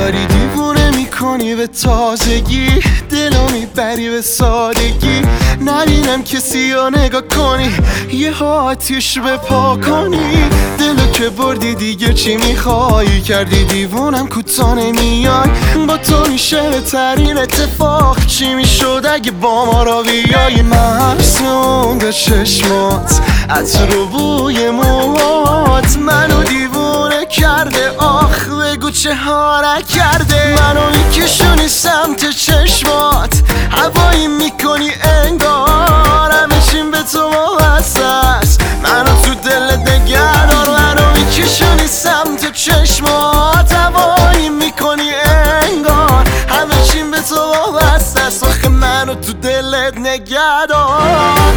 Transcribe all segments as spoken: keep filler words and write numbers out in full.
داری دیوونه میکنی به تازگی، دلو میبری به سادگی. نبینم کسی رو نگاه کنی، یه آتیش بپا کنی. دلو که بردی دیگه چی میخوایی، کردی دیوونم کوتا نمیای. با تو میشه بهترین اتفاق، چی میشد اگه با ما را بیای. محسون به چشمات، عطر و بوی موهات منو دیوونه کرده. آخ بگو چه ها نکرده. منو میکشونی سمت چشمات، هوایی میکنی انگار همه چیم به تو وابسته است. منو تو دلت نگه دار. منو میکشونی سمت چشمات، هوایی میکنی انگار همه چیم به تو وابسته است. آخه منو تو دلت نگه دار.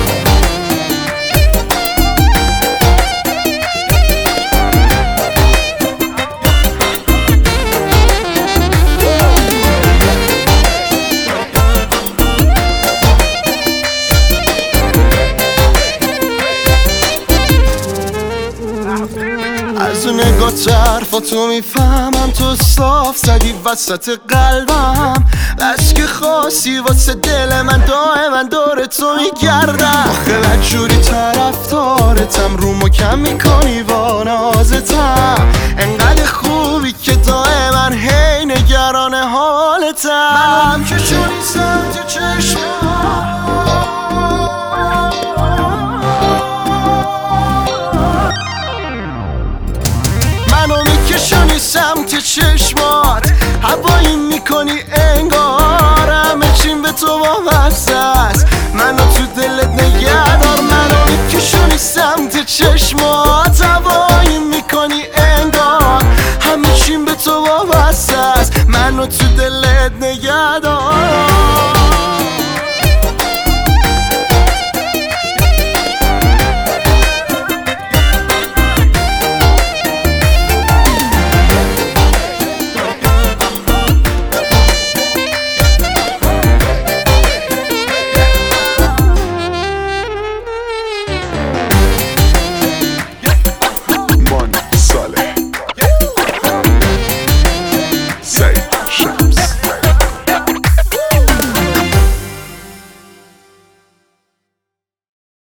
از اون نگاه حرفاتو میفهمم، تو صاف زدی وسط قلبم. بس که خاصی واسه دل من، دائما دور تو میگردم. آخه بدجوری طرفدارتم، رو کم میکنی با نازتم. انقدر خوبی که دائما هی نگران حالتم. منم که چونی سمت چشمم، منو میکشونی سمت چشمات، هوایی میکنی انگار همه چیم به تو وابسته است. منو تو دلت نگه دار. منو میکشونی سمت چشمات، هوایی میکنی انگار همه چیم به تو وابسته است. منو تو دلت نگه